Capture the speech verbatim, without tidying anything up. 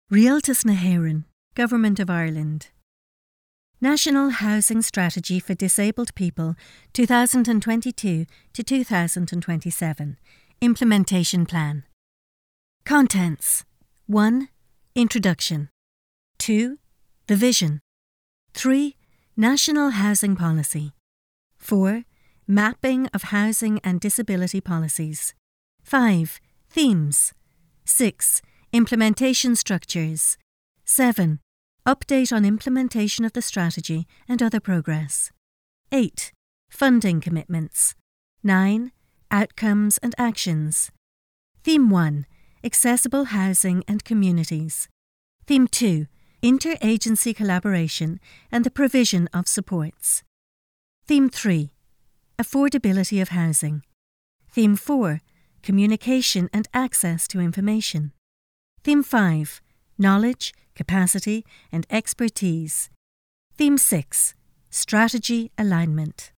Rialtas na hÉireann, Government of Ireland. National Housing Strategy for Disabled People two thousand twenty-two to two thousand twenty-seven. Implementation Plan. Contents. one. Introduction. two. The Vision. three. National Housing Policy. four. Mapping of Housing and Disability Policies. five. Themes. six. Implementation Structures. seven. Update on implementation of the strategy and other progress. eight. Funding commitments. nine. Outcomes and actions. Theme one. Accessible housing and communities. Theme two. Interagency collaboration and the provision of supports. Theme three. Affordability of housing. Theme four. Communication and access to information. Theme five. Knowledge, capacity and expertise. Theme six. Strategy alignment.